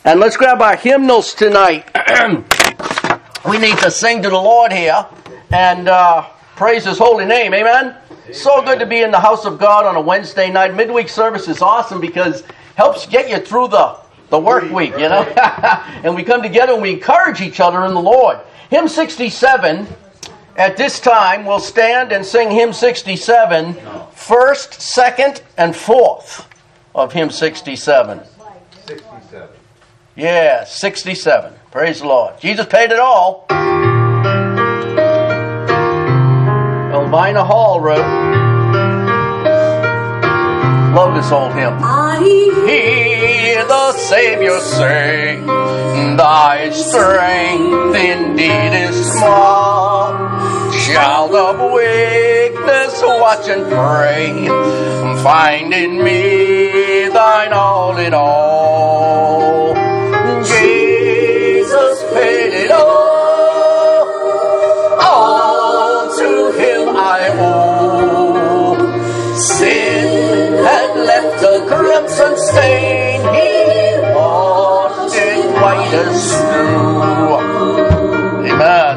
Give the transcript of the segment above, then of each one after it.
And let's grab our hymnals tonight. We need to sing to the Lord here and praise His holy name. Amen? So good to be in the house of God on a Wednesday night. Midweek service is awesome because it helps get you through the work week, you know. And we come together and we encourage each other in the Lord. Hymn 67, at this time, we'll stand and sing hymn 67, first, second, and fourth of hymn 67. 67. Yeah, 67. Praise the Lord. Jesus paid it all. Elvina Hall wrote. Love this old hymn. I Hear the Savior say, Thy strength indeed is small. Child of weakness, watch and pray. Find in me thine all in all. Jesus paid it all to Him I owe. Sin had left a crimson stain, He washed it white as snow. Amen.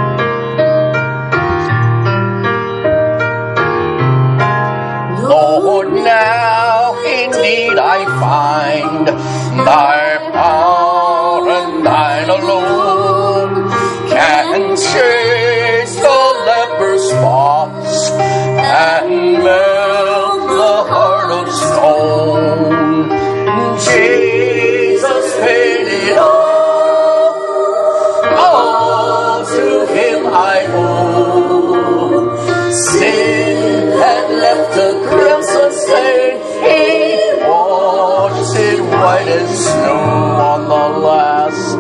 Lord, now indeed I find Thy power and Thine alone can change the leper's spots and melt the heart of stone. Jesus paid it all to Him I owe. Sin had left a crimson stain, He washed it white as snow on the last.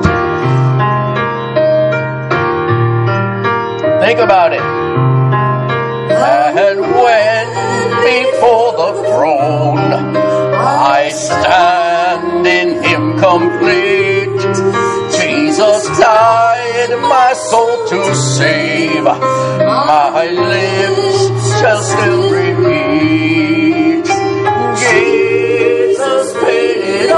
Think about it. And when before the throne I stand in Him complete, Jesus died my soul to save. My lips shall still repeat, Jesus paid it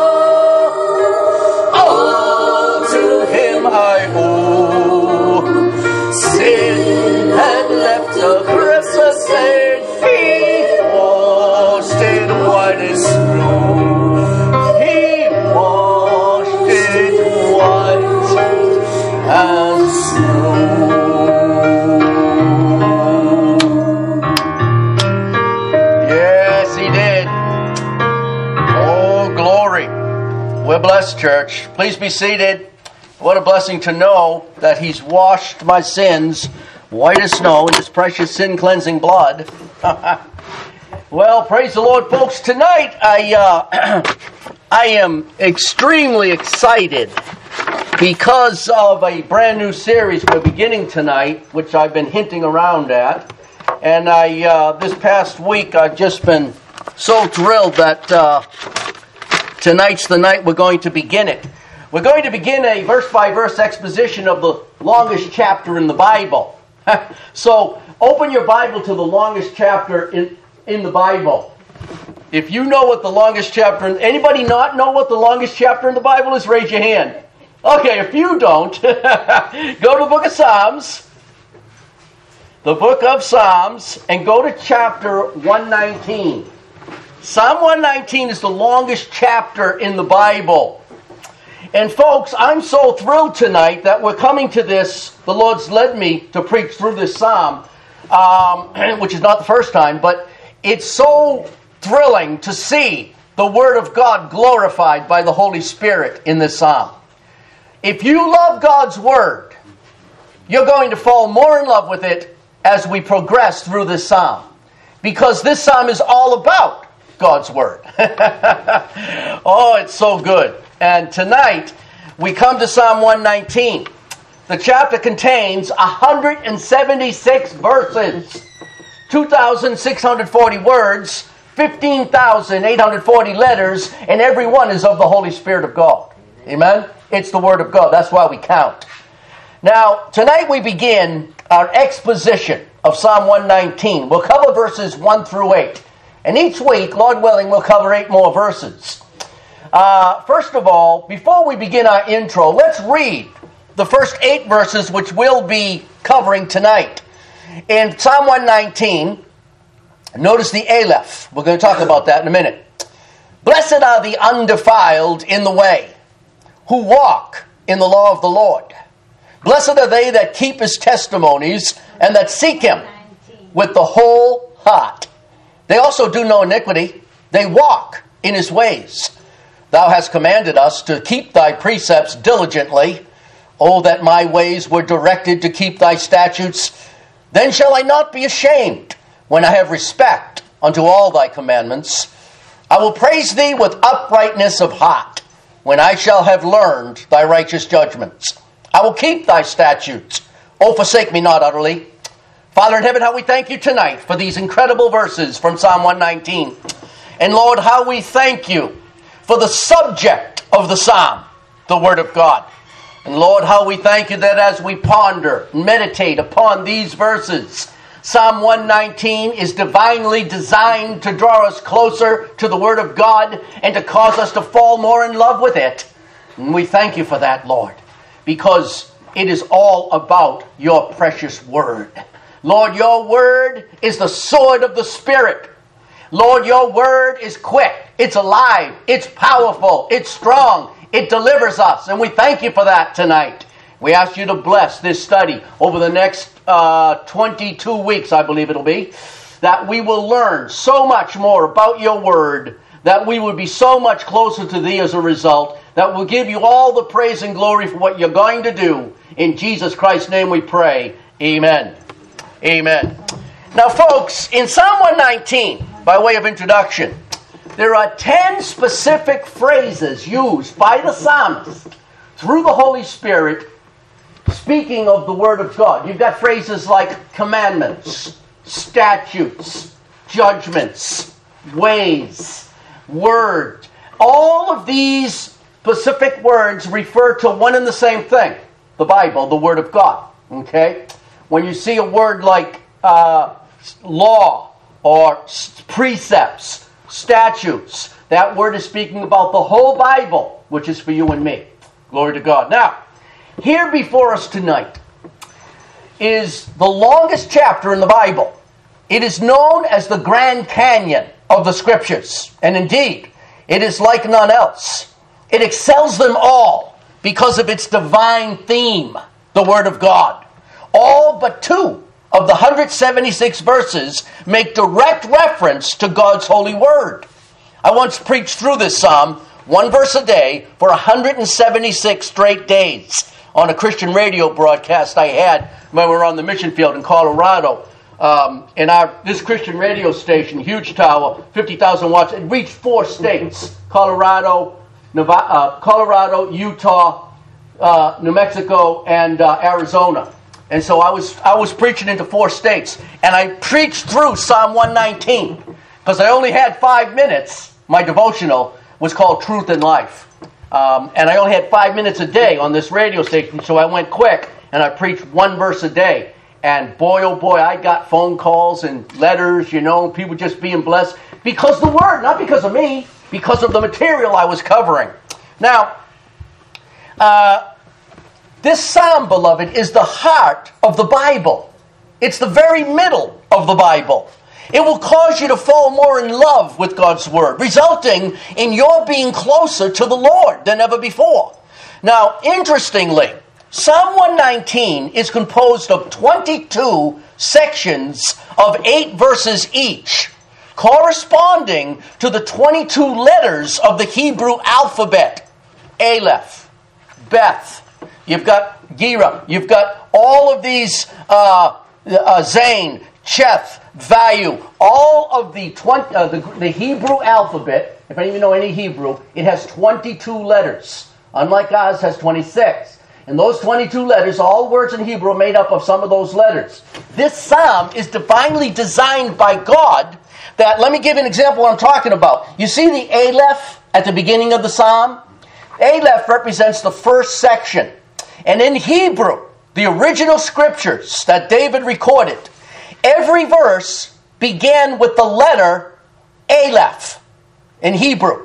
all to Him I owe. Sin had left a crimson stain, He washed it white as snow. He washed it white as snow. Yes, He did. Oh, glory. We're blessed, church. Please be seated. What a blessing to know that He's washed my sins white as snow in His precious sin-cleansing blood. Well, praise the Lord, folks. Tonight, I am extremely excited because of a brand new series we're beginning tonight, which I've been hinting around at. And this past week, I've just been so thrilled that tonight's the night we're going to begin it. We're going to begin a verse-by-verse exposition of the longest chapter in the Bible. So, open your Bible to the longest chapter in the Bible. If you know what the longest chapter... Anybody not know what the longest chapter in the Bible is? Raise your hand. Okay, if you don't, go to the book of Psalms. The book of Psalms, and go to chapter 119. Psalm 119 is the longest chapter in the Bible. And folks, I'm so thrilled tonight that we're coming to this. The Lord's led me to preach through this psalm, which is not the first time, but it's so thrilling to see the Word of God glorified by the Holy Spirit in this psalm. If you love God's Word, you're going to fall more in love with it as we progress through this psalm. Because this psalm is all about God's Word. Oh, it's so good. And tonight, we come to Psalm 119. The chapter contains 176 verses, 2,640 words, 15,840 letters, and every one is of the Holy Spirit of God. Amen? It's the Word of God. That's why we count. Now, tonight we begin our exposition of Psalm 119. We'll cover verses 1 through 8. And each week, Lord willing, we'll cover 8 more verses. First of all, before we begin our intro, let's read the first 8 verses which we'll be covering tonight. In Psalm 119, notice the Aleph. We're going to talk about that in a minute. Blessed are the undefiled in the way, who walk in the law of the Lord. Blessed are they that keep his testimonies and that seek him with the whole heart. They also do no iniquity. They walk in his ways. Thou hast commanded us to keep thy precepts diligently. Oh, that my ways were directed to keep thy statutes. Then shall I not be ashamed when I have respect unto all thy commandments. I will praise thee with uprightness of heart when I shall have learned thy righteous judgments. I will keep thy statutes. Oh, forsake me not utterly. Father in heaven, how we thank you tonight for these incredible verses from Psalm 119. And Lord, how we thank you for the subject of the psalm, the Word of God. And Lord, how we thank you that as we ponder and meditate upon these verses, Psalm 119 is divinely designed to draw us closer to the Word of God and to cause us to fall more in love with it. And we thank you for that, Lord, because it is all about your precious Word. Lord, your Word is the sword of the Spirit. Lord, your Word is quick, it's alive, it's powerful, it's strong, it delivers us, and we thank you for that tonight. We ask you to bless this study over the next 22 weeks, I believe it'll be, that we will learn so much more about your Word, that we will be so much closer to thee as a result, that we'll give you all the praise and glory for what you're going to do. In Jesus Christ's name we pray. Amen. Amen. Now, folks, in Psalm 119, by way of introduction, there are 10 specific phrases used by the psalmist through the Holy Spirit speaking of the Word of God. You've got phrases like commandments, statutes, judgments, ways, word. All of these specific words refer to one and the same thing, the Bible, the Word of God. Okay? When you see a word like law or precepts, statutes, that word is speaking about the whole Bible, which is for you and me. Glory to God. Now, here before us tonight is the longest chapter in the Bible. It is known as the Grand Canyon of the Scriptures. And indeed, it is like none else. It excels them all because of its divine theme, the Word of God. All but 2 of the 176 verses make direct reference to God's holy Word. I once preached through this psalm, 1 verse a day, for 176 straight days on a Christian radio broadcast I had when we were on the mission field in Colorado. And this Christian radio station, huge tower, 50,000 watts, it reached 4 states: Colorado, Utah, New Mexico, and Arizona. And so I was preaching into 4 states, and I preached through Psalm 119 because I only had 5 minutes. My devotional was called Truth and Life, and I only had 5 minutes a day on this radio station, so I went quick and I preached 1 verse a day. And boy, oh boy, I got phone calls and letters, people just being blessed because the Word, not because of me, because of the material I was covering. Now, this psalm, beloved, is the heart of the Bible. It's the very middle of the Bible. It will cause you to fall more in love with God's Word, resulting in your being closer to the Lord than ever before. Now, interestingly, Psalm 119 is composed of 22 sections of 8 verses each, corresponding to the 22 letters of the Hebrew alphabet. Aleph, Beth, you've got Gira, you've got all of these, Zain, Cheth, Vayu, all of the Hebrew alphabet. If any of you know any Hebrew, it has 22 letters. Unlike ours, has 26. And those 22 letters, all words in Hebrew, are made up of some of those letters. This psalm is divinely designed by God. That, let me give you an example of what I'm talking about. You see the Aleph at the beginning of the psalm? Aleph represents the first section. And in Hebrew, the original scriptures that David recorded, every verse began with the letter Aleph in Hebrew.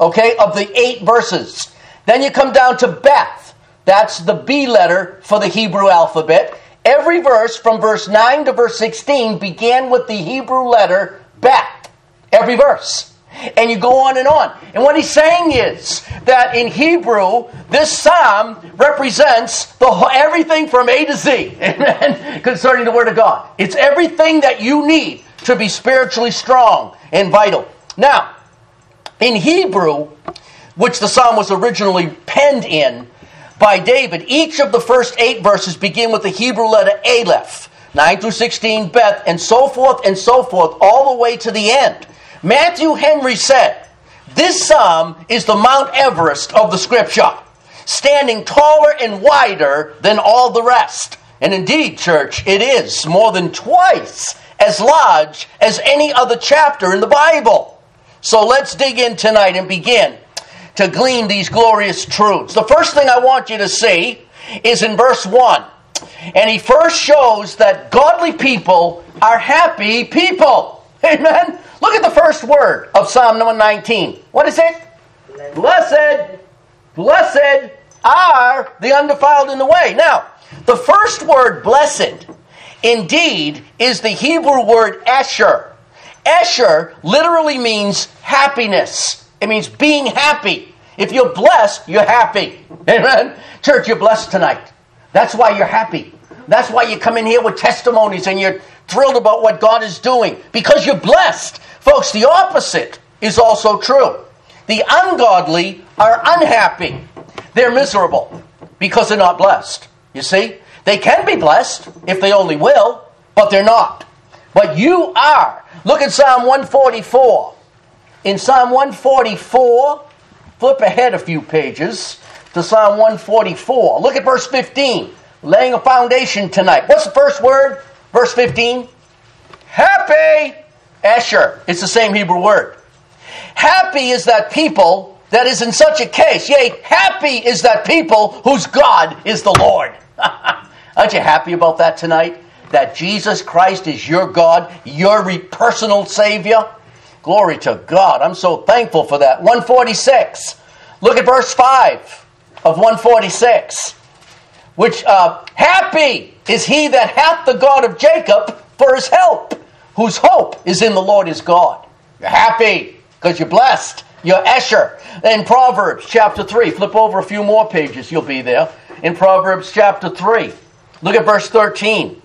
okay, of the 8 verses. Then you come down to Beth. That's the B letter for the Hebrew alphabet. Every verse from verse 9 to verse 16 began with the Hebrew letter Beth. Every verse. And you go on and on. And what he's saying is that in Hebrew, this psalm represents everything from A to Z, amen, concerning the Word of God. It's everything that you need to be spiritually strong and vital. Now, in Hebrew, which the psalm was originally penned in by David, each of the first 8 verses begin with the Hebrew letter Aleph, 9 through 16, Beth, and so forth, all the way to the end. Matthew Henry said, this psalm is the Mount Everest of the Scripture, standing taller and wider than all the rest. And indeed, church, it is more than twice as large as any other chapter in the Bible. So let's dig in tonight and begin to glean these glorious truths. The first thing I want you to see is in verse 1. And he first shows that godly people are happy people. Amen? Look at the first word of Psalm number 19. What is it? Blessed. Blessed are the undefiled in the way. Now, the first word, blessed, indeed, is the Hebrew word asher. Asher literally means happiness. It means being happy. If you're blessed, you're happy. Amen? Church, you're blessed tonight. That's why you're happy. That's why you come in here with testimonies and you're thrilled about what God is doing. Because you're blessed. Folks, the opposite is also true. The ungodly are unhappy. They're miserable because they're not blessed. You see? They can be blessed if they only will, but they're not. But you are. Look at Psalm 144. In Psalm 144, flip ahead a few pages to Psalm 144. Look at verse 15. Laying a foundation tonight. What's the first word? Verse 15. Happy. Asher. It's the same Hebrew word. Happy is that people that is in such a case. Yea, happy is that people whose God is the Lord. Aren't you happy about that tonight? That Jesus Christ is your God, your personal Savior? Glory to God. I'm so thankful for that. 146. Look at verse 5 of 146. Which, happy is he that hath the God of Jacob for his help, whose hope is in the Lord his God. You're happy because you're blessed. You're Asher. In Proverbs chapter 3, flip over a few more pages, you'll be there. In Proverbs chapter 3, look at verse 13.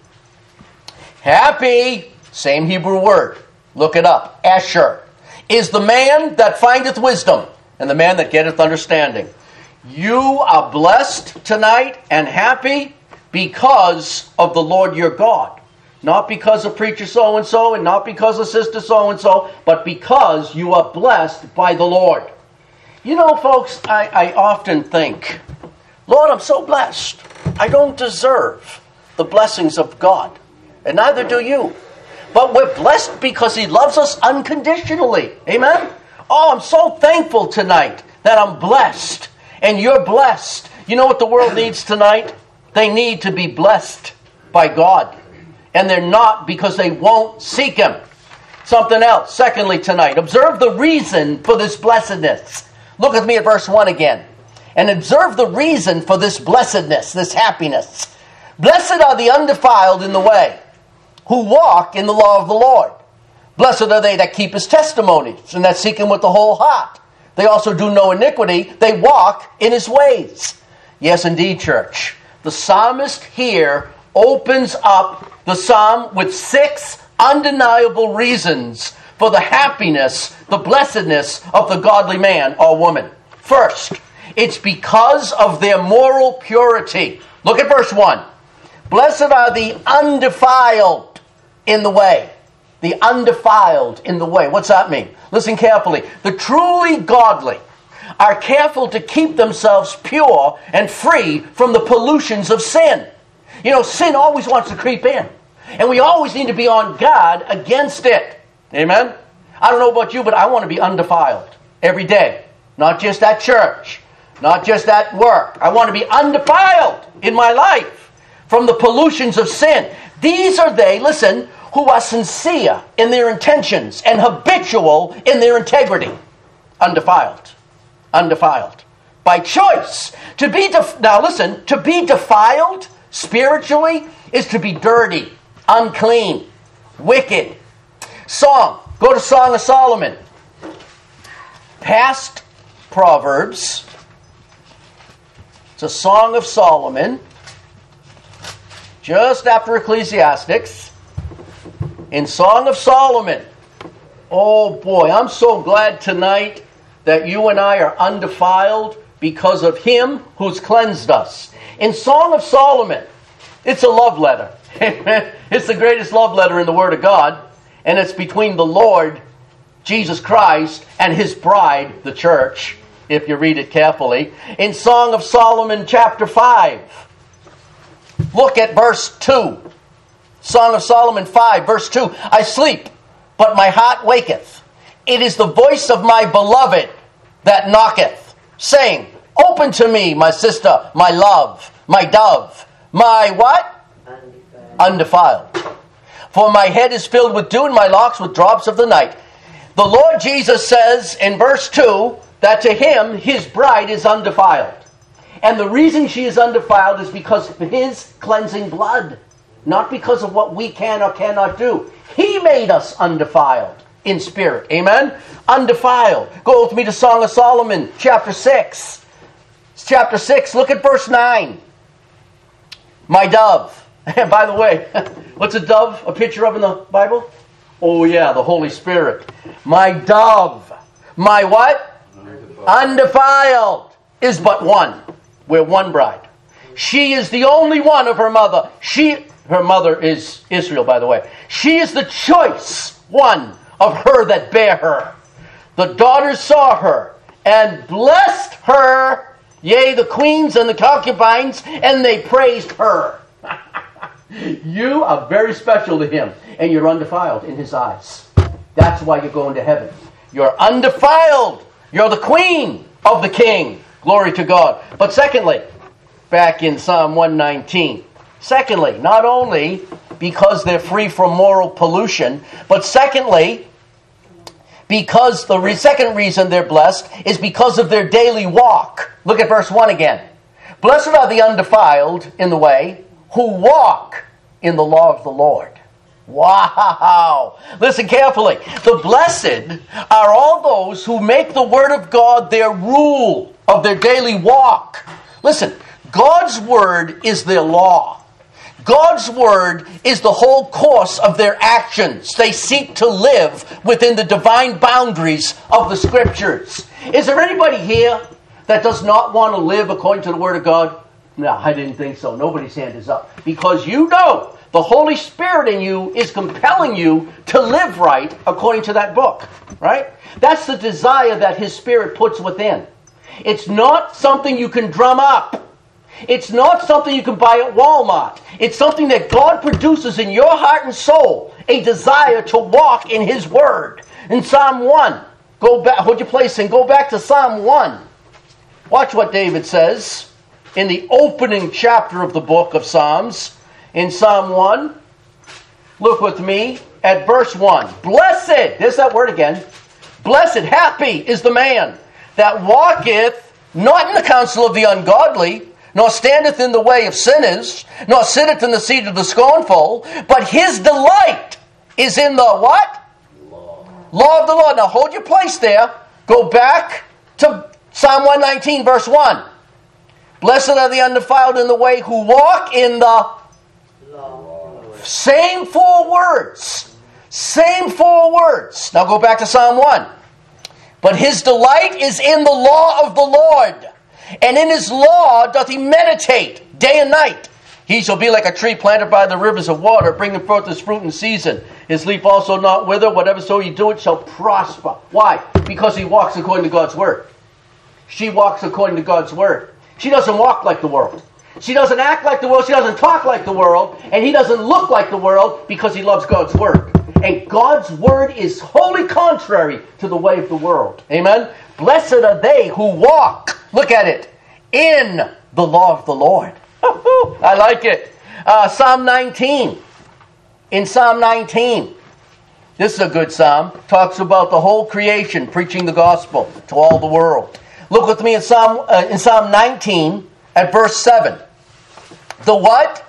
Happy, same Hebrew word. Look it up. Asher is the man that findeth wisdom, and the man that getteth understanding. You are blessed tonight and happy because of the Lord your God. Not because of preacher so-and-so and not because of sister so-and-so, but because you are blessed by the Lord. You know, folks, I often think, Lord, I'm so blessed. I don't deserve the blessings of God. And neither do you. But we're blessed because He loves us unconditionally. Amen? Oh, I'm so thankful tonight that I'm blessed. And you're blessed. You know what the world needs tonight? They need to be blessed by God. And they're not because they won't seek Him. Something else. Secondly tonight, observe the reason for this blessedness. Look with me at verse 1 again. And observe the reason for this blessedness, this happiness. Blessed are the undefiled in the way, who walk in the law of the Lord. Blessed are they that keep His testimonies, and that seek Him with the whole heart. They also do no iniquity. They walk in His ways. Yes, indeed, church. The psalmist here opens up the psalm with 6 undeniable reasons for the happiness, the blessedness of the godly man or woman. First, it's because of their moral purity. Look at verse 1. Blessed are the undefiled in the way. The undefiled in the way. What's that mean? Listen carefully. The truly godly are careful to keep themselves pure and free from the pollutions of sin. You know, sin always wants to creep in. And we always need to be on guard against it. Amen? I don't know about you, but I want to be undefiled every day. Not just at church. Not just at work. I want to be undefiled in my life from the pollutions of sin. These are they, listen, who are sincere in their intentions and habitual in their integrity. Undefiled. undefiled. By choice. Now listen, to be defiled spiritually is to be dirty, unclean, wicked. Song. Go to Song of Solomon. Past Proverbs. It's a Song of Solomon. Just after Ecclesiastics. In Song of Solomon. Oh boy, I'm so glad tonight that you and I are undefiled because of Him who's cleansed us. In Song of Solomon, it's a love letter. It's the greatest love letter in the Word of God. And it's between the Lord, Jesus Christ, and His bride, the church, if you read it carefully. In Song of Solomon, chapter 5, look at verse 2. Song of Solomon 5, verse 2. I sleep, but my heart waketh. It is the voice of my beloved that knocketh, saying, open to me, my sister, my love, my dove, my what? Undefiled. For my head is filled with dew and my locks with drops of the night. The Lord Jesus says in verse 2 that to Him, His bride is undefiled. And the reason she is undefiled is because of His cleansing blood. Not because of what we can or cannot do. He made us undefiled in spirit. Amen? Undefiled. Go with me to Song of Solomon, chapter 6. Chapter 6, look at verse 9. My dove. And by the way, what's a dove a picture of in the Bible? Oh yeah, the Holy Spirit. My dove. My what? Undefiled is but one. We're one bride. She is the only one of her mother. Her mother is Israel, by the way. She is the choice one of her that bare her. The daughters saw her and blessed her, yea, the queens and the concubines, and they praised her. You are very special to Him, and you're undefiled in His eyes. That's why you're going to heaven. You're undefiled. You're the queen of the king. Glory to God. But secondly, back in Psalm 119, secondly, not only because they're free from moral pollution, but secondly, because the second reason they're blessed is because of their daily walk. Look at verse 1 again. Blessed are the undefiled in the way, who walk in the law of the Lord. Wow! Listen carefully. The blessed are all those who make the Word of God their rule of their daily walk. Listen, God's Word is their law. God's Word is the whole course of their actions. They seek to live within the divine boundaries of the Scriptures. Is there anybody here that does not want to live according to the Word of God? No, I didn't think so. Nobody's hand is up. Because you know the Holy Spirit in you is compelling you to live right according to that book. Right? That's the desire that His Spirit puts within. It's not something you can drum up. It's not something you can buy at Walmart. It's something that God produces in your heart and soul. A desire to walk in His Word. In Psalm 1, go back, hold your place and go back to Psalm 1. Watch what David says in the opening chapter of the book of Psalms. In Psalm 1, look with me at verse 1. Blessed, there's that word again. Blessed, happy is the man that walketh not in the counsel of the ungodly, nor standeth in the way of sinners, nor sitteth in the seat of the scornful, but his delight is in the what? Law of the Lord. Now hold your place there. Go back to Psalm 119, verse 1. Blessed are the undefiled in the way who walk in the same four words. Same four words. Now go back to Psalm 1. But his delight is in the law of the Lord, and in His law doth he meditate day and night. He shall be like a tree planted by the rivers of water, bringing forth his fruit in season. His leaf also not wither. Whatever so you do, it shall prosper. Why? Because he walks according to God's word. She walks according to God's word. She doesn't walk like the world. She doesn't act like the world. She doesn't talk like the world. And he doesn't look like the world because he loves God's word. And God's word is wholly contrary to the way of the world. Amen? Blessed are they who walk, look at it, in the law of the Lord. I like it. Psalm 19. In Psalm 19, this is a good psalm. Talks about the whole creation preaching the gospel to all the world. Look with me in Psalm 19 at verse 7. The what?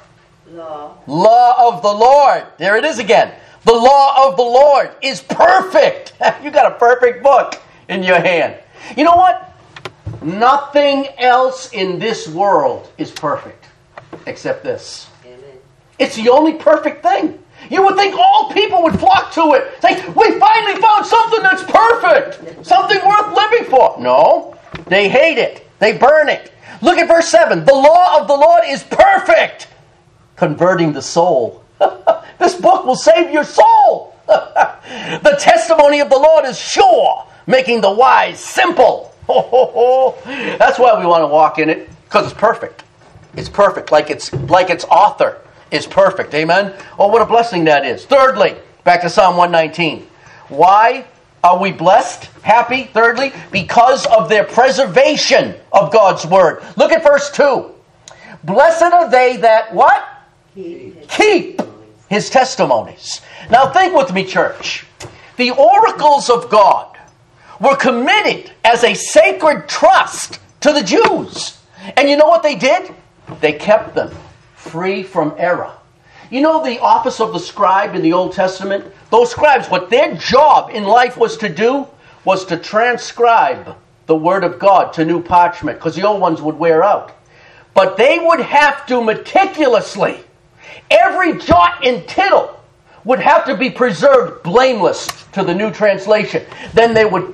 Law of the Lord. There it is again. The law of the Lord is perfect. You got a perfect book in your hand. You know what? Nothing else in this world is perfect except this. Amen. It's the only perfect thing. You would think all people would flock to it. Say, we finally found something that's perfect. Something worth living for. No, they hate it. They burn it. Look at verse 7. The law of the Lord is perfect, converting the soul. This book will save your soul. The testimony of the Lord is sure, making the wise simple. That's why we want to walk in it, because it's perfect. It's perfect, like its author is perfect. Amen? Oh, what a blessing that is. Thirdly, back to Psalm 119. Why are we blessed, happy? Thirdly, because of their preservation of God's word. Look at verse 2. Blessed are they that, what? Keep his testimonies. Now think with me, church. The oracles of God were committed as a sacred trust to the Jews. And you know what they did? They kept them free from error. You know the office of the scribe in the Old Testament? Those scribes, what their job in life was to do was to transcribe the Word of God to new parchment, because the old ones would wear out. But they would have to meticulously, every jot and tittle would have to be preserved blameless to the new translation. Then they would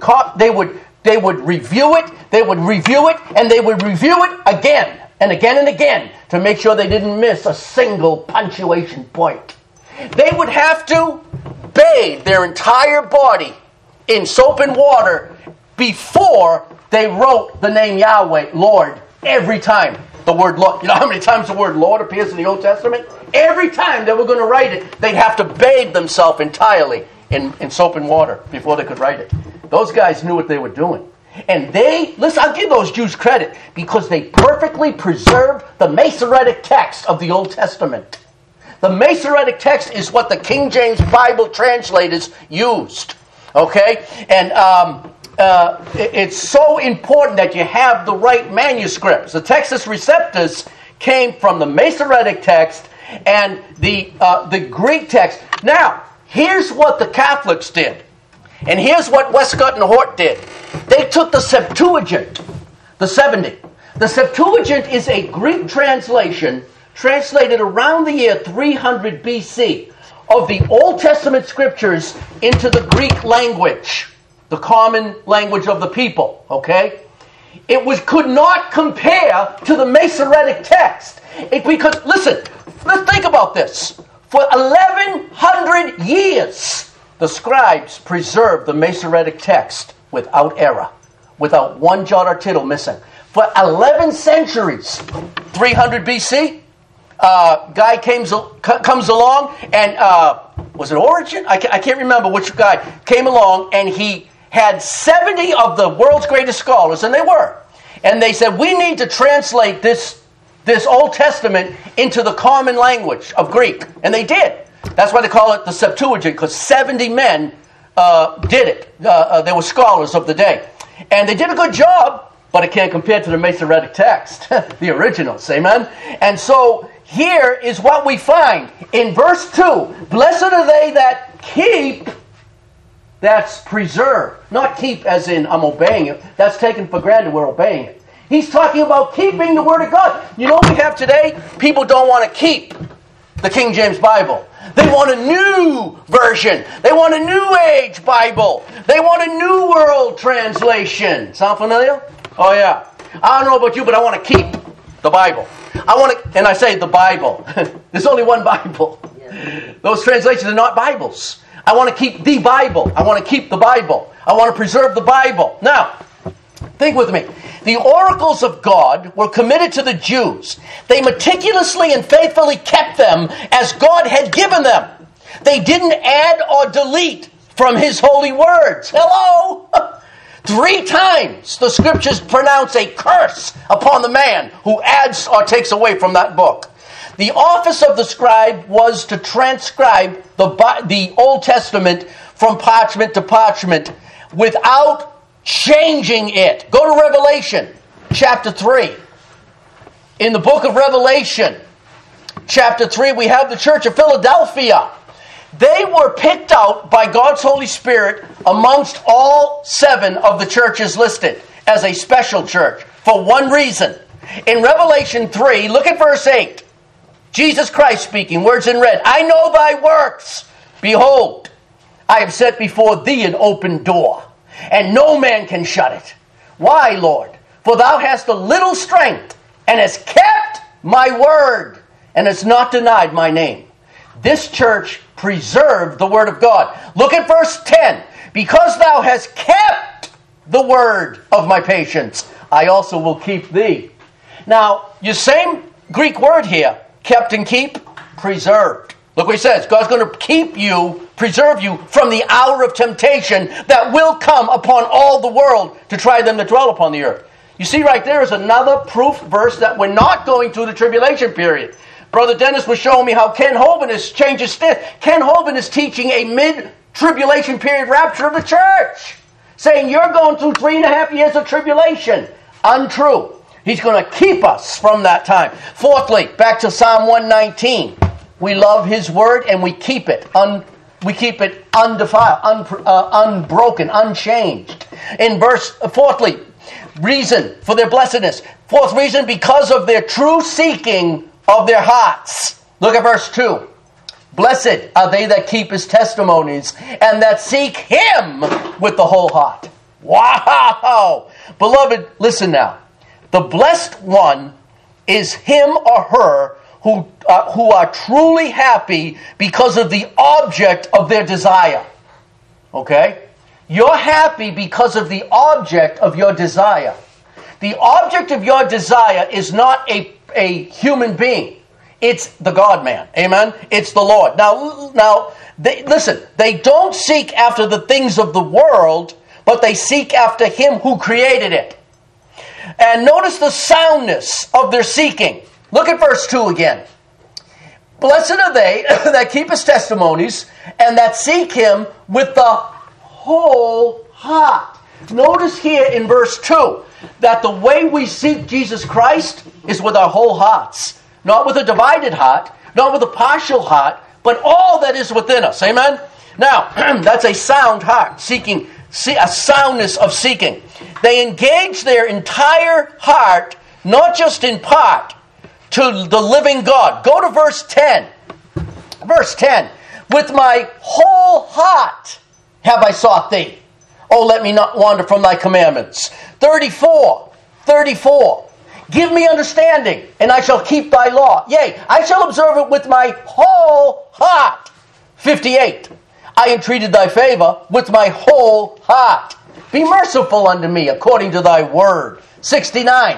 review it, they would review it, and they would review it again and again and again to make sure they didn't miss a single punctuation point. They would have to bathe their entire body in soap and water before they wrote the name Yahweh, Lord, every time. The word Lord. You know how many times the word Lord appears in the Old Testament? Every time they were going to write it, they'd have to bathe themselves entirely in soap and water before they could write it. Those guys knew what they were doing. And listen, I'll give those Jews credit because they perfectly preserved the Masoretic text of the Old Testament. The Masoretic text is what the King James Bible translators used. Okay? And it's so important that you have the right manuscripts. The Textus Receptus came from the Masoretic text and the Greek text. Now, here's what the Catholics did. And here's what Westcott and Hort did. They took the Septuagint, the 70. The Septuagint is a Greek translation translated around the year 300 BC of the Old Testament scriptures into the Greek language, the common language of the people, okay? It could not compare to the Masoretic text. Because, listen, let's think about this. For 1,100 years, the scribes preserved the Masoretic text without error, without one jot or tittle missing. For 11 centuries, 300 BC, guy comes along, and was it Origen? I can't remember which guy came along, and he had 70 of the world's greatest scholars, and they were. And they said, we need to translate this Old Testament into the common language of Greek. And they did. That's why they call it the Septuagint, because 70 men did it. They were scholars of the day. And they did a good job, but it can't compare to the Masoretic text, the originals, amen? And so here is what we find in verse 2. Blessed are they that keep, that's preserve. Not keep as in I'm obeying it. That's taken for granted, we're obeying it. He's talking about keeping the Word of God. You know what we have today? People don't want to keep the King James Bible. They want a new version. They want a New Age Bible. They want a New World Translation. Sound familiar? Oh yeah. I don't know about you, but I want to keep the Bible. And I say the Bible. There's only one Bible. Those translations are not Bibles. I want to keep the Bible. I want to keep the Bible. I want to preserve the Bible. Now, think with me. The oracles of God were committed to the Jews. They meticulously and faithfully kept them as God had given them. They didn't add or delete from His holy words. Hello? 3 times the Scriptures pronounce a curse upon the man who adds or takes away from that book. The office of the scribe was to transcribe the Old Testament from parchment to parchment without changing it. Go to Revelation chapter 3. In the book of Revelation chapter 3, we have the church of Philadelphia. They were picked out by God's Holy Spirit amongst all 7 of the churches listed as a special church for one reason. In Revelation 3, look at verse 8. Jesus Christ speaking, words in red. I know thy works. Behold, I have set before thee an open door, and no man can shut it. Why, Lord? For thou hast a little strength, and hast kept my word, and hast not denied my name. This church preserved the word of God. Look at verse 10. Because thou hast kept the word of my patience, I also will keep thee. Now, your same Greek word here, kept and keep, preserved. Look what he says. God's going to keep you, preserve you from the hour of temptation that will come upon all the world to try them that dwell upon the earth. You see right there is another proof verse that we're not going through the tribulation period. Brother Dennis was showing me how Ken Hovind has changed his stance. Ken Hovind is teaching a mid-tribulation period rapture of the church, saying you're going through 3.5 years of tribulation. Untrue. He's going to keep us from that time. Fourthly, back to Psalm 119. We love His word and we keep it. We keep it undefiled, unbroken, unchanged. Fourthly, reason for their blessedness. Fourth reason, because of their true seeking of their hearts. Look at verse 2. Blessed are they that keep His testimonies and that seek Him with the whole heart. Wow! Beloved, listen now. The blessed one is him or her who are truly happy because of the object of their desire. Okay? You're happy because of the object of your desire. The object of your desire is not a human being. It's the God-man. Amen? It's the Lord. Now, listen. They don't seek after the things of the world, but they seek after Him who created it. And notice the soundness of their seeking. Look at verse 2 again. Blessed are they that keep His testimonies and that seek Him with the whole heart. Notice here in verse 2 that the way we seek Jesus Christ is with our whole hearts. Not with a divided heart, not with a partial heart, but all that is within us. Amen? Now, that's a sound heart, seeking, a soundness of seeking. They engage their entire heart, not just in part, to the living God. Go to verse 10. Verse 10. With my whole heart have I sought thee. Oh, let me not wander from thy commandments. 34. Give me understanding, and I shall keep thy law. Yea, I shall observe it with my whole heart. 58. I entreated thy favor with my whole heart. Be merciful unto me according to thy word. 69.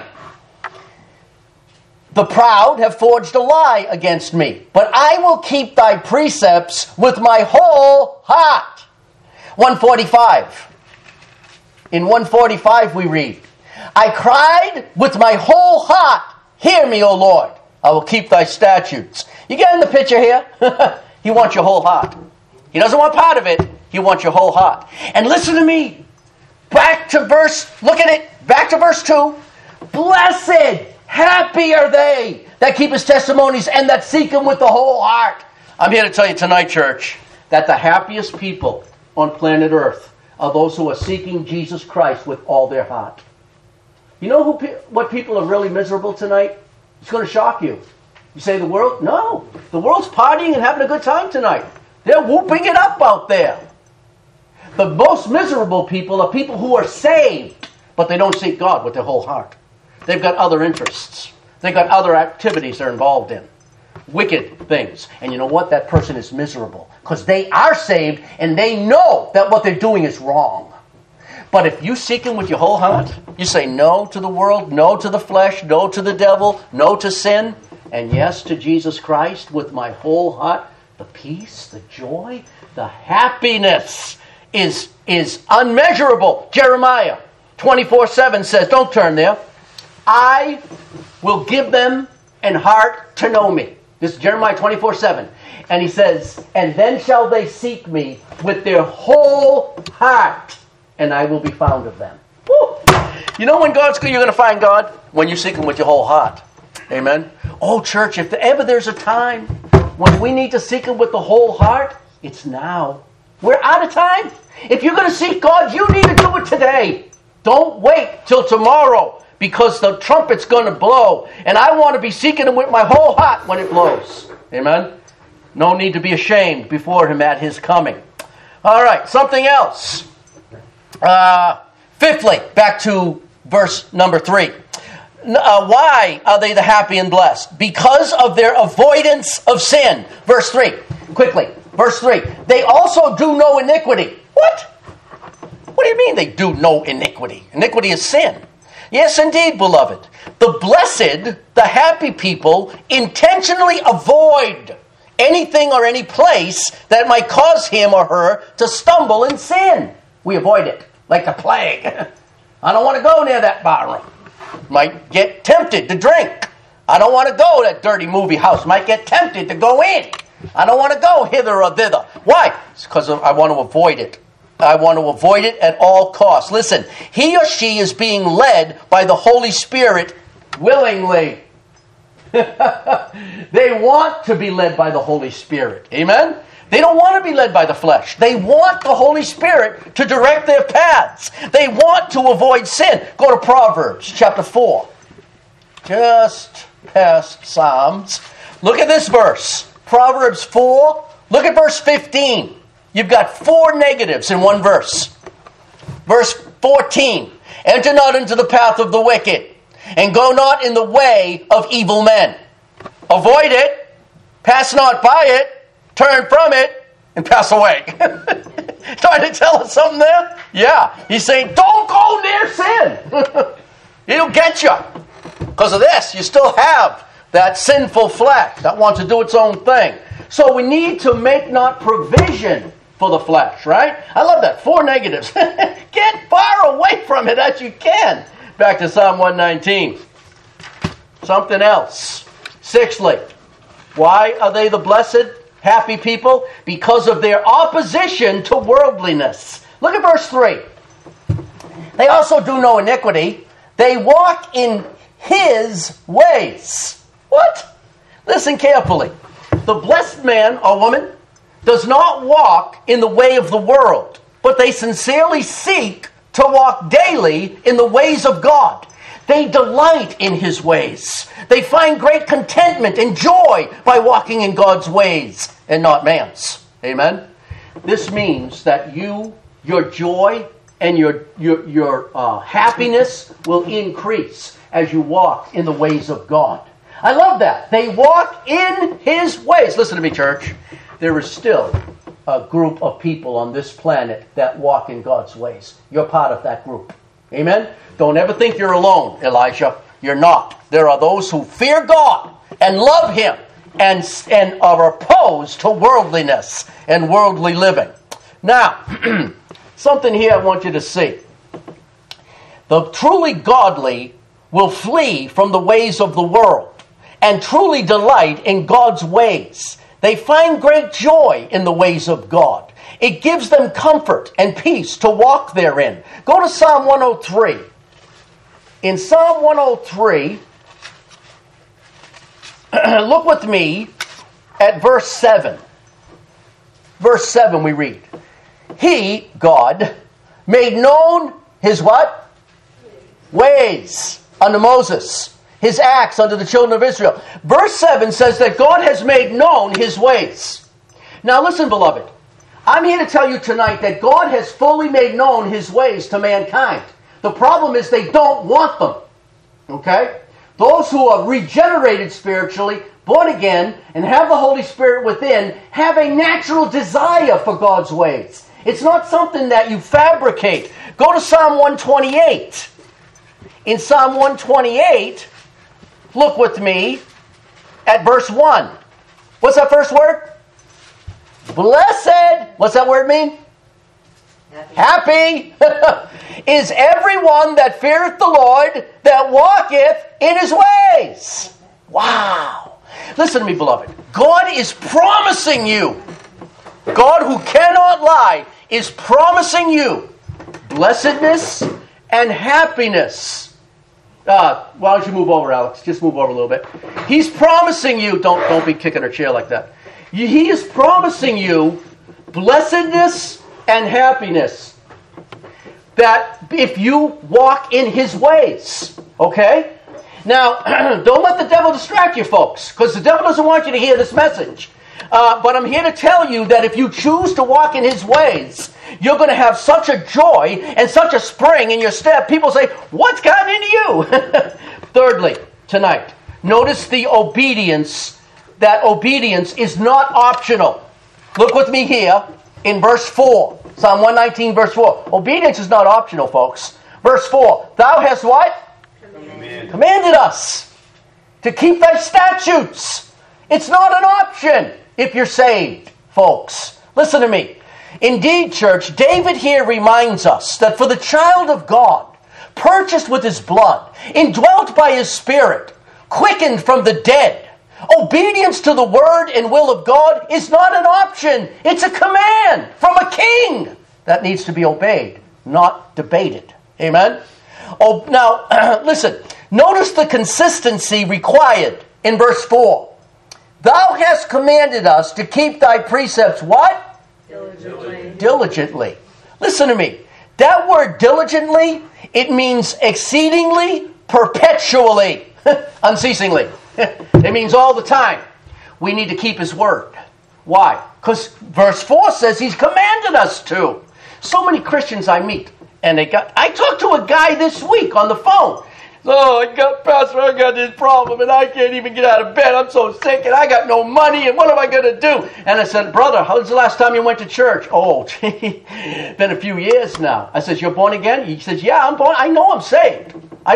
The proud have forged a lie against me, but I will keep thy precepts with my whole heart. 145. In 145 we read, I cried with my whole heart, hear me, O Lord. I will keep thy statutes. You getting the picture here? He wants your whole heart. He doesn't want part of it. He wants your whole heart. And listen to me. Back to verse 2. Blessed, happy are they that keep His testimonies and that seek Him with the whole heart. I'm here to tell you tonight, church, that the happiest people on planet Earth are those who are seeking Jesus Christ with all their heart. You know what people are really miserable tonight? It's going to shock you. You say the world? No. The world's partying and having a good time tonight. They're whooping it up out there. The most miserable people are people who are saved, but they don't seek God with their whole heart. They've got other interests. They've got other activities they're involved in. Wicked things. And you know what? That person is miserable because they are saved and they know that what they're doing is wrong. But if you seek Him with your whole heart, you say no to the world, no to the flesh, no to the devil, no to sin, and yes to Jesus Christ with my whole heart, the peace, the joy, the happiness is unmeasurable. Jeremiah 24:7 says, don't turn there, I will give them an heart to know me. This is Jeremiah 24:7. And he says, and then shall they seek me with their whole heart. and I will be found of them. Woo. You know when you're going to find God? When you seek Him with your whole heart. Amen? Oh, church, if ever there's a time when we need to seek Him with the whole heart, it's now. We're out of time. If you're going to seek God, you need to do it today. Don't wait till tomorrow, because the trumpet's going to blow. And I want to be seeking Him with my whole heart when it blows. Amen? No need to be ashamed before Him at His coming. All right, something else. Fifthly, back to verse number 3. Why are they the happy and blessed? Because of their avoidance of sin. Verse 3. Quickly. Verse 3. They also do no iniquity. What? What do you mean they do no iniquity? Iniquity is sin. Yes, indeed, beloved. The blessed, the happy people, intentionally avoid anything or any place that might cause him or her to stumble in sin. We avoid it like the plague. I don't want to go near that bar room. Might get tempted to drink. I don't want to go to that dirty movie house. Might get tempted to go in. I don't want to go hither or thither. Why? It's because I want to avoid it. I want to avoid it at all costs. Listen, he or she is being led by the Holy Spirit willingly. They want to be led by the Holy Spirit. Amen? They don't want to be led by the flesh. They want the Holy Spirit to direct their paths. They want to avoid sin. Go to Proverbs chapter 4. Just past Psalms. Look at this verse. Proverbs 4. Look at verse 15. You've got 4 negatives in one verse. Verse 14. Enter not into the path of the wicked, and go not in the way of evil men. Avoid it, pass not by it, turn from it, and pass away. Trying to tell us something there? Yeah. He's saying, don't go near sin. It'll get you. Because of this, you still have that sinful flesh that wants to do its own thing. So we need to make not provision for the flesh, right? I love that. 4 negatives. Get far away from it as you can. Back to Psalm 119. Something else. Sixthly, why are they the blessed, happy people? Because of their opposition to worldliness. Look at verse 3. They also do no iniquity. They walk in His ways. What? Listen carefully. The blessed man or woman does not walk in the way of the world, but they sincerely seek to walk daily in the ways of God. They delight in His ways. They find great contentment and joy by walking in God's ways and not man's. Amen? This means that your joy and your happiness will increase as you walk in the ways of God. I love that. They walk in His ways. Listen to me, church. There is still a group of people on this planet that walk in God's ways. You're part of that group. Amen? Don't ever think you're alone, Elijah. You're not. There are those who fear God and love Him and are opposed to worldliness and worldly living. Now, something here I want you to see. The truly godly will flee from the ways of the world and truly delight in God's ways. They find great joy in the ways of God. It gives them comfort and peace to walk therein. Go to Psalm 103. In Psalm 103, look with me at verse 7. Verse 7 we read. He, God, made known His what? Ways unto Moses. His acts unto the children of Israel. Verse 7 says that God has made known His ways. Now listen, beloved. I'm here to tell you tonight that God has fully made known His ways to mankind. The problem is they don't want them. Okay? Those who are regenerated spiritually, born again, and have the Holy Spirit within, have a natural desire for God's ways. It's not something that you fabricate. Go to Psalm 128. In Psalm 128, look with me at verse 1. What's that first word? Blessed. What's that word mean? Happy. Is everyone that feareth the Lord, that walketh in His ways. Wow. Listen to me, beloved. God is promising you. God, who cannot lie, is promising you blessedness and happiness. Why don't you move over, Alex? Just move over a little bit. He's promising you, don't be kicking her chair like that. He is promising you blessedness and happiness. That if you walk in his ways, okay? Now, don't let the devil distract you, folks, because the devil doesn't want you to hear this message. But I'm here to tell you that if you choose to walk in his ways, you're going to have such a joy and such a spring in your step. People say, what's gotten into you? Thirdly, tonight, notice the obedience. That obedience is not optional. Look with me here in verse 4. Psalm 119, verse 4. Obedience is not optional, folks. Verse 4. Thou hast what? Commanded us to keep thy statutes. It's not an option if you're saved, folks. Listen to me. Indeed, church, David here reminds us that for the child of God, purchased with his blood, indwelt by his Spirit, quickened from the dead, obedience to the word and will of God is not an option. It's a command from a king that needs to be obeyed, not debated. Amen? Oh, now, listen. Notice the consistency required in verse 4. Thou hast commanded us to keep thy precepts, what? Diligently. Listen to me. That word diligently, it means exceedingly, perpetually, unceasingly. It means all the time. We need to keep his word. Why? Because verse 4 says he's commanded us to. So many Christians I meet, and I talked to a guy this week on the phone. Oh, Pastor, I got this problem, and I can't even get out of bed. I'm so sick, and I got no money, and what am I going to do? And I said, brother, how's the last time you went to church? Oh, gee, been a few years now. I said, you're born again? He says, yeah, I'm born. I know I'm saved.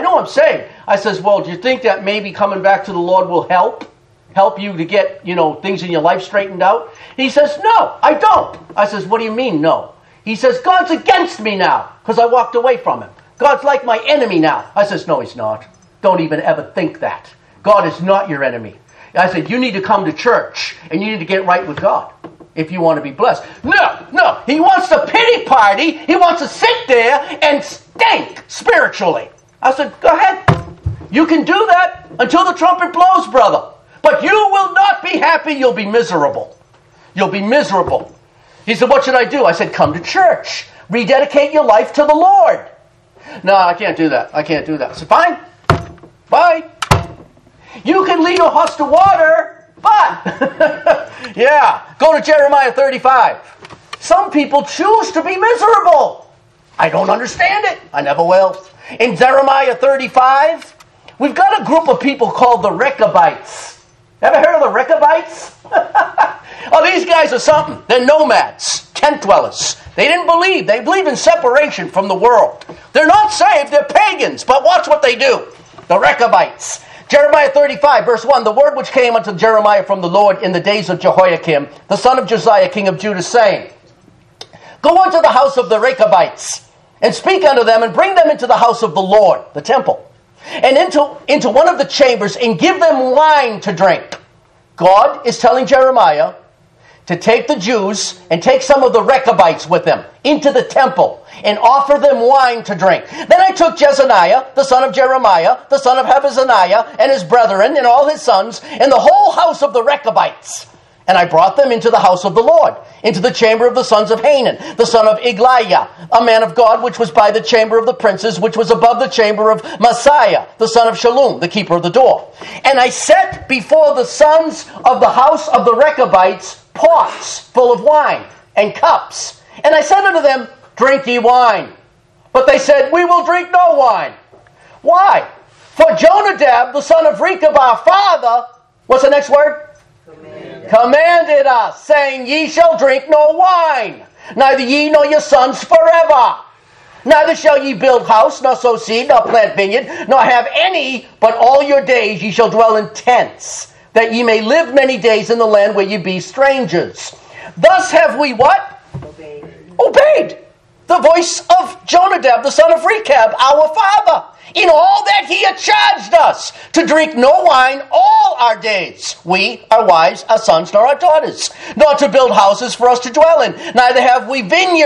I says, well, do you think that maybe coming back to the Lord will help you to get, things in your life straightened out? He says, no, I don't. I says, what do you mean, no? He says, God's against me now, because I walked away from him. God's like my enemy now. I says, no, he's not. Don't even ever think that. God is not your enemy. I said, you need to come to church, and you need to get right with God if you want to be blessed. No. He wants a pity party. He wants to sit there and stink spiritually. I said, go ahead. You can do that until the trumpet blows, brother. But you will not be happy. You'll be miserable. You'll be miserable. He said, what should I do? I said, come to church. Rededicate your life to the Lord. No, I can't do that. I said, fine. Bye. You can lead a horse to water, but yeah, go to Jeremiah 35. Some people choose to be miserable. I don't understand it. I never will. In Jeremiah 35, we've got a group of people called the Rechabites. Ever heard of the Rechabites? Oh, these guys are something. They're nomads, tent dwellers. They didn't believe. They believe in separation from the world. They're not saved. They're pagans. But watch what they do. The Rechabites. Jeremiah 35, verse 1. The word which came unto Jeremiah from the Lord in the days of Jehoiakim, the son of Josiah, king of Judah, saying, go unto the house of the Rechabites, and speak unto them, and bring them into the house of the Lord, the temple, and into one of the chambers, and give them wine to drink. God is telling Jeremiah to take the Jews and take some of the Rechabites with them into the temple and offer them wine to drink. Then I took Jezaniah, the son of Jeremiah, the son of Habazziniah, and his brethren, and all his sons, and the whole house of the Rechabites. And I brought them into the house of the Lord, into the chamber of the sons of Hanan, the son of Igliah, a man of God, which was by the chamber of the princes, which was above the chamber of Messiah, the son of Shallum, the keeper of the door. And I set before the sons of the house of the Rechabites pots full of wine and cups. And I said unto them, drink ye wine. But they said, we will drink no wine. Why? For Jonadab, the son of Rechab, our father, what's the next word? Commanded us, saying, ye shall drink no wine, neither ye nor your sons forever. Neither shall ye build house, nor sow seed, nor plant vineyard, nor have any, but all your days ye shall dwell in tents, that ye may live many days in the land where ye be strangers. Thus have we what? Obeyed the voice of Jonadab, the son of Rechab, our father, in all that he had charged us, to drink no wine all our days, we, our wives, our sons, nor our daughters, nor to build houses for us to dwell in. Neither have we vineyard,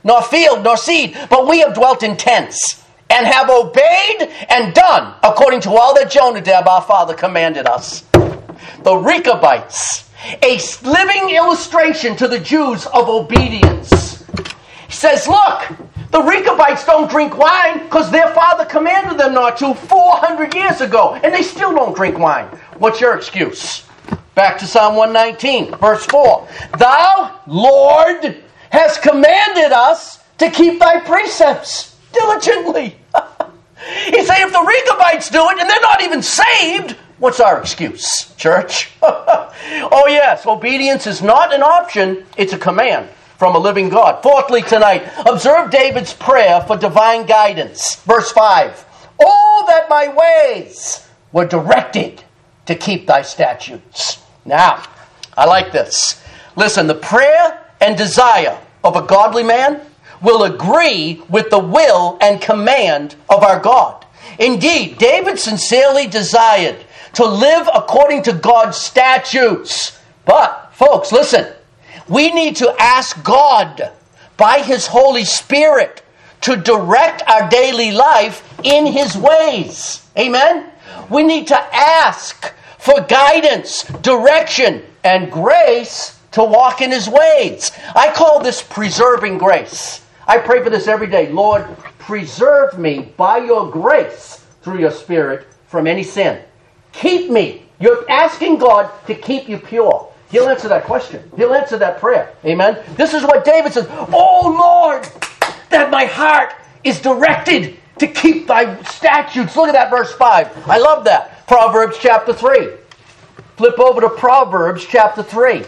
nor field, nor seed, but we have dwelt in tents, and have obeyed and done according to all that Jonadab our father commanded us. The Rechabites, a living illustration to the Jews of obedience. He says, look, the Rechabites don't drink wine because their father commanded them not to 400 years ago, and they still don't drink wine. What's your excuse? Back to Psalm 119, verse 4. Thou, Lord, hast commanded us to keep thy precepts diligently. He said, if the Rechabites do it and they're not even saved, what's our excuse, church? Oh yes, obedience is not an option, it's a command from a living God. Fourthly tonight, observe David's prayer for divine guidance. Verse 5. Oh, that my ways were directed to keep thy statutes. Now, I like this. Listen, the prayer and desire of a godly man will agree with the will and command of our God. Indeed, David sincerely desired to live according to God's statutes. But, folks, listen, we need to ask God by His Holy Spirit to direct our daily life in His ways. Amen? We need to ask for guidance, direction, and grace to walk in His ways. I call this preserving grace. I pray for this every day. Lord, preserve me by your grace through your Spirit from any sin. Keep me. You're asking God to keep you pure. He'll answer that question. He'll answer that prayer. Amen? This is what David says. Oh, Lord, that my heart is directed to keep thy statutes. Look at that, verse 5. I love that. Proverbs chapter 3. Flip over to Proverbs chapter 3.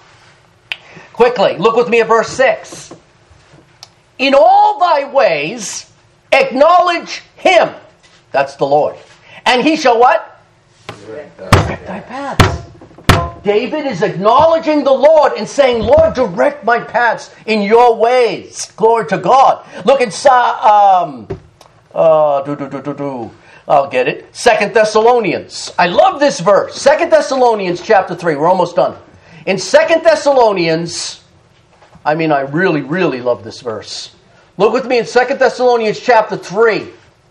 Quickly, look with me at verse 6. In all thy ways, acknowledge Him. That's the Lord. And He shall what? Direct thy paths. David is acknowledging the Lord and saying, Lord, direct my paths in your ways. Glory to God. Look at I'll get it. 2 Thessalonians. I love this verse. 2 Thessalonians chapter 3. We're almost done. In 2 Thessalonians, I really, really love this verse. Look with me in 2 Thessalonians chapter 3.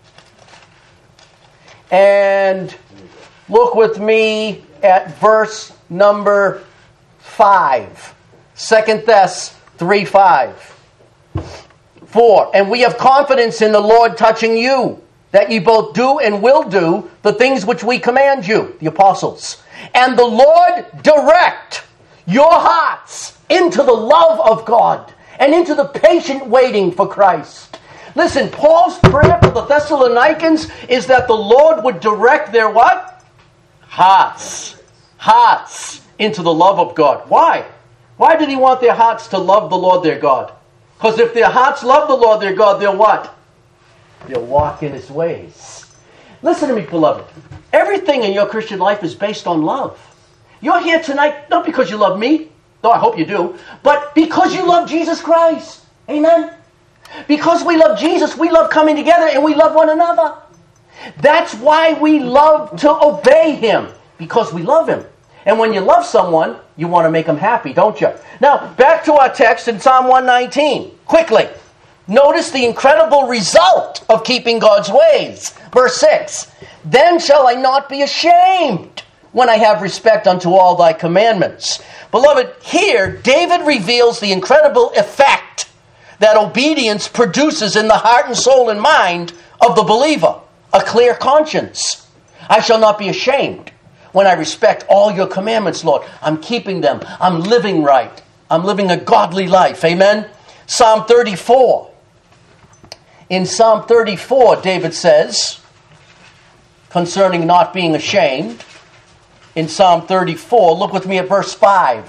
And look with me at verse number 5. 2 Thess 3:5. 4. And we have confidence in the Lord touching you, that ye both do and will do the things which we command you, the apostles. And the Lord direct your hearts into the love of God and into the patient waiting for Christ. Listen, Paul's prayer for the Thessalonians is that the Lord would direct their what? Hearts. Hearts into the love of God. Why? Why did he want their hearts to love the Lord their God? Because if their hearts love the Lord their God, they'll what? They'll walk in His ways. Listen to me, beloved. Everything in your Christian life is based on love. You're here tonight not because you love me, though I hope you do, but because you love Jesus Christ. Amen? Because we love Jesus, we love coming together and we love one another. That's why we love to obey Him, because we love Him. And when you love someone, you want to make them happy, don't you? Now, back to our text in Psalm 119. Quickly. Notice the incredible result of keeping God's ways. Verse 6. Then shall I not be ashamed when I have respect unto all thy commandments. Beloved, here, David reveals the incredible effect that obedience produces in the heart and soul and mind of the believer. A clear conscience. I shall not be ashamed when I respect all your commandments, Lord. I'm keeping them. I'm living right. I'm living a godly life. Amen? Psalm 34. In Psalm 34, David says, concerning not being ashamed, in Psalm 34, look with me at verse 5.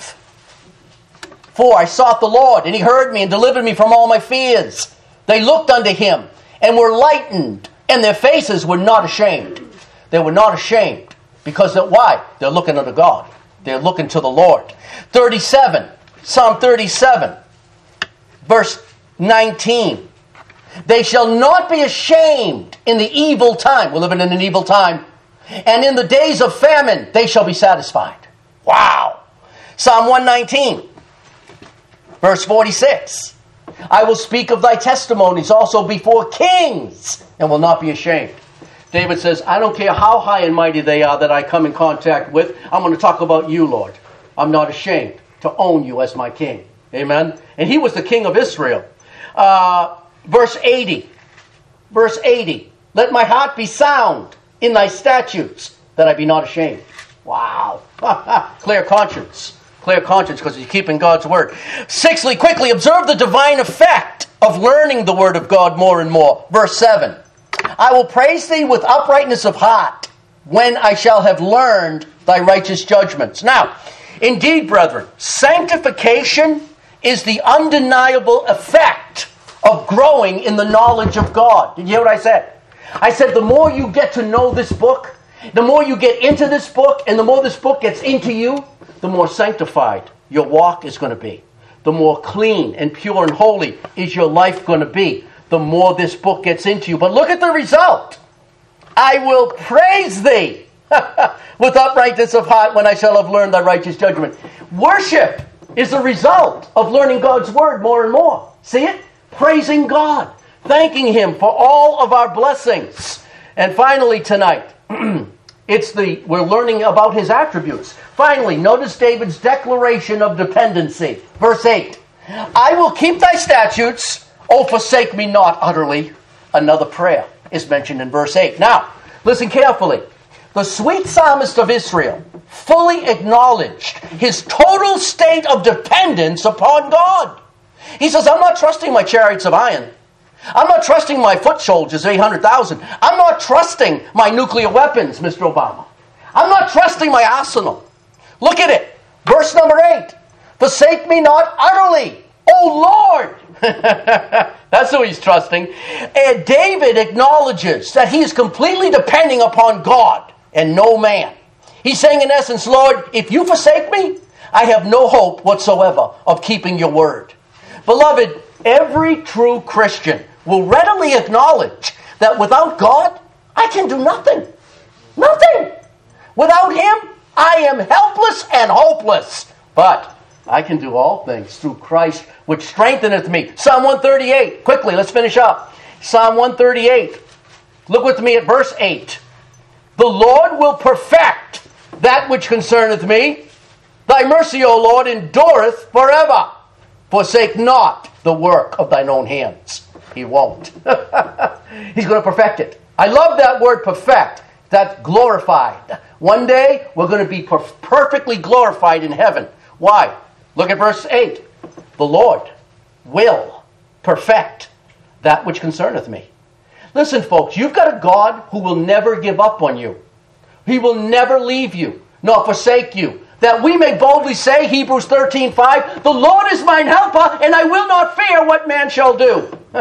For I sought the Lord, and He heard me and delivered me from all my fears. They looked unto Him and were lightened, and their faces were not ashamed. They were not ashamed. Because why? They're looking unto God. They're looking to the Lord. 37, Psalm 37, verse 19. They shall not be ashamed in the evil time. We're living in an evil time. And in the days of famine, they shall be satisfied. Wow. Psalm 119, verse 46. I will speak of thy testimonies also before kings, and will not be ashamed. David says, I don't care how high and mighty they are that I come in contact with. I'm going to talk about you, Lord. I'm not ashamed to own you as my king. Amen? And he was the king of Israel. Verse 80. Verse 80. Let my heart be sound in thy statutes, that I be not ashamed. Wow. Clear conscience. Clear conscience, because he's keeping God's word. Sixthly, quickly, observe the divine effect of learning the word of God more and more. Verse 7. I will praise thee with uprightness of heart, when I shall have learned thy righteous judgments. Now, indeed, brethren, sanctification is the undeniable effect of growing in the knowledge of God. Did you hear what I said? I said the more you get to know this book, the more you get into this book, and the more this book gets into you, the more sanctified your walk is going to be. The more clean and pure and holy is your life going to be, the more this book gets into you. But look at the result. I will praise thee with uprightness of heart when I shall have learned thy righteous judgment. Worship is the result of learning God's word more and more. See it? Praising God. Thanking him for all of our blessings. And finally tonight, we're learning about his attributes. Finally, notice David's declaration of dependency. Verse 8. I will keep thy statutes, O forsake me not utterly. Another prayer is mentioned in verse 8. Now, listen carefully. The sweet psalmist of Israel fully acknowledged his total state of dependence upon God. He says, I'm not trusting my chariots of iron. I'm not trusting my foot soldiers, 800,000. I'm not trusting my nuclear weapons, Mr. Obama. I'm not trusting my arsenal. Look at it. Verse number 8. Forsake me not utterly, O Lord. That's who he's trusting. And David acknowledges that he is completely depending upon God and no man. He's saying in essence, Lord, if you forsake me, I have no hope whatsoever of keeping your word. Beloved, every true Christian will readily acknowledge that without God, I can do nothing. Nothing. Without him, I am helpless and hopeless. But I can do all things through Christ, which strengtheneth me. Psalm 138. Quickly, let's finish up. Psalm 138. Look with me at verse 8. The Lord will perfect that which concerneth me. Thy mercy, O Lord, endureth forever. Forsake not the work of thine own hands. He won't. He's going to perfect it. I love that word perfect. That's glorified. One day, we're going to be perfectly glorified in heaven. Why? Look at verse 8. The Lord will perfect that which concerneth me. Listen, folks, you've got a God who will never give up on you. He will never leave you, nor forsake you. That we may boldly say, Hebrews 13:5, the Lord is mine helper, and I will not fear what man shall do.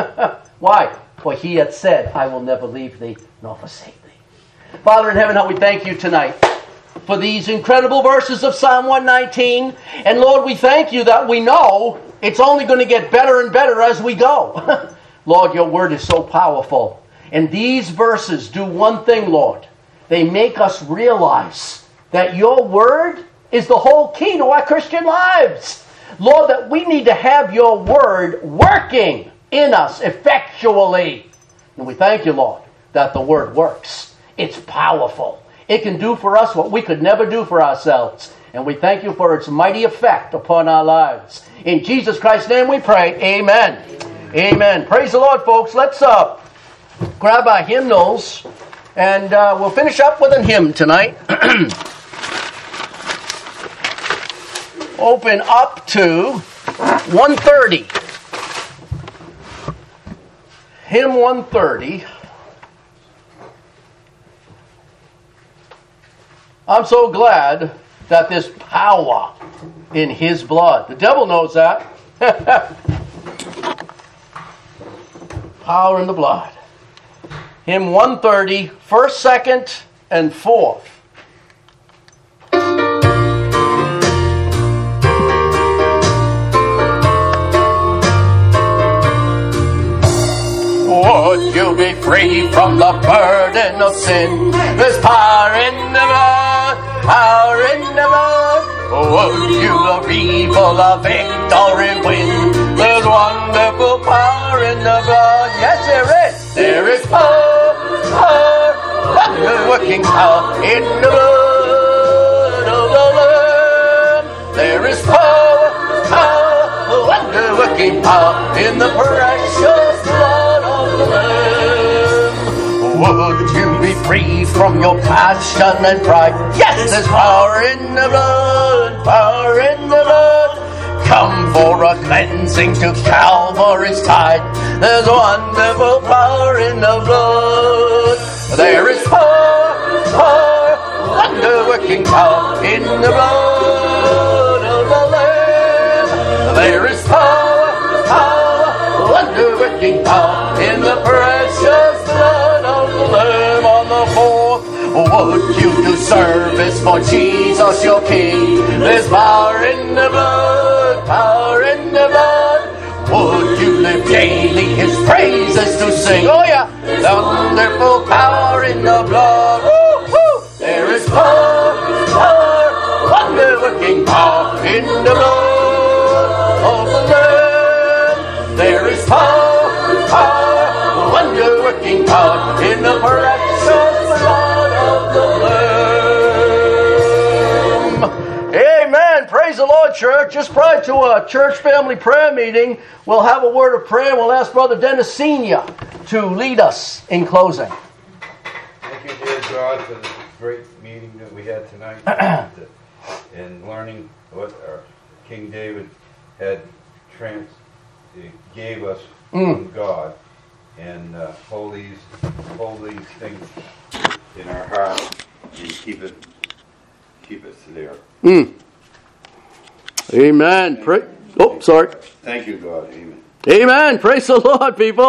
Why? For he hath said, I will never leave thee, nor forsake thee. Father in heaven, how we thank you tonight for these incredible verses of Psalm 119. And Lord, we thank you that we know it's only going to get better and better as we go. Lord, your word is so powerful. And these verses do one thing, Lord. They make us realize that your word is the whole key to our Christian lives. Lord, that we need to have your word working in us effectually. And we thank you, Lord, that the word works. It's powerful. It can do for us what we could never do for ourselves. And we thank you for its mighty effect upon our lives. In Jesus Christ's name we pray. Amen. Amen. Praise the Lord, folks. Let's grab our hymnals, and we'll finish up with a hymn tonight. Open up to 130. Hymn 130. I'm so glad that there's power in his blood. The devil knows that. Power in the blood. Hymn 130, first, second, and fourth. Would you be free from the burden of sin? There's power in the blood, power in the blood. Would you of evil a victory win? There's wonderful power in the blood. Yes, there is. There is power, wonder-working power in the blood of the Lamb. There is power, wonder-working power in the precious blood of the Lamb. Would you be free from your passion and pride? Yes, there's power in the blood, power in the blood. Come for a cleansing to Calvary's tide. There's wonderful power in the blood. There is power, wonder-working power in the blood of the Lamb. There is power, wonder-working power in the precious blood of the Lamb. On the fourth, would you do service for Jesus your King? There's power in the blood, power in the blood. Would you live daily his praises to sing? Oh yeah, wonderful power in the blood. Woo-hoo. There is power, wonder-working power in the blood of the Lamb. There is power, wonder-working power in the precious blood of the Lamb. Amen. Praise the Lord, church. Just prior to a church family prayer meeting, we'll have a word of prayer. We'll ask Brother Dennis Sr. to lead us in closing. Thank you, dear God, for this great meeting that we had tonight and learning what our King David had gave us from God, and hold these things in our heart and keep us there. Amen. Sorry. Thank you, God. Amen. Amen. Praise the Lord, people.